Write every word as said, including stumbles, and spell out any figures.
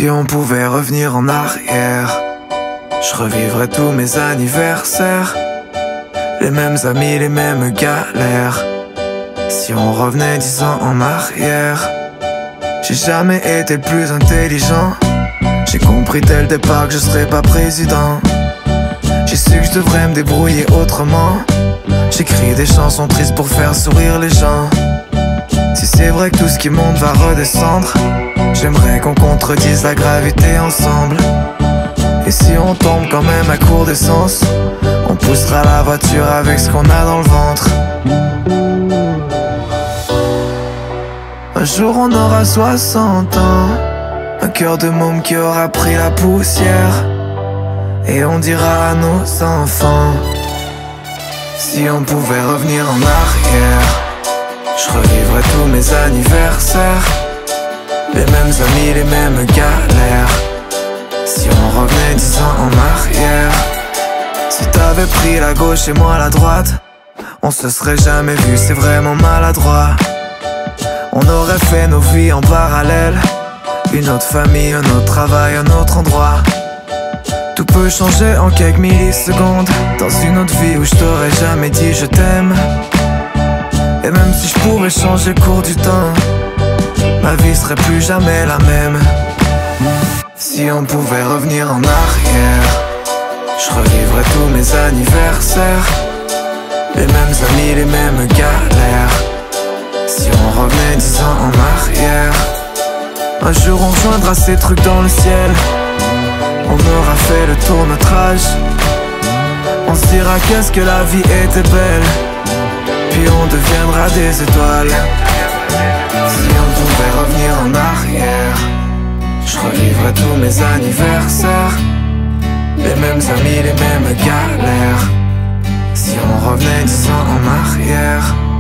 Si on pouvait revenir en arrière, je revivrais tous mes anniversaires, les mêmes amis, les mêmes galères. Si on revenait dix ans en arrière, j'ai jamais été le plus intelligent. J'ai compris dès le départ que je serais pas président. J'ai su que je devrais me débrouiller autrement. J'écris des chansons tristes pour faire sourire les gens. Si c'est vrai que tout ce qui monte va redescendre, j'aimerais qu'on contredise la gravité ensemble. Et si on tombe quand même à court d'essence, on poussera la voiture avec ce qu'on a dans le ventre. Un jour on aura soixante ans, un cœur de môme qui aura pris la poussière, et on dira à nos enfants: si on pouvait revenir en arrière, je revivrais tous mes anniversaires, les mêmes amis, les mêmes galères. Si on revenait dix ans en arrière, si t'avais pris la gauche et moi la droite, on se serait jamais vu, c'est vraiment maladroit. On aurait fait nos vies en parallèle, une autre famille, un autre travail, un autre endroit. Tout peut changer en quelques millisecondes, dans une autre vie où je t'aurais jamais dit je t'aime. Et même si je pourrais changer le cours du temps, ma vie serait plus jamais la même. Si on pouvait revenir en arrière, je revivrais tous mes anniversaires, les mêmes amis, les mêmes galères. Si on revenait dix ans en arrière, un jour on rejoindra ces trucs dans le ciel. On aura fait le tour de notre âge, on se dira qu'est-ce que la vie était belle, puis on deviendra des étoiles. Si on pouvait revenir en arrière, je revivrais tous mes anniversaires, les mêmes amis, les mêmes galères. Si on revenait dix ans en arrière,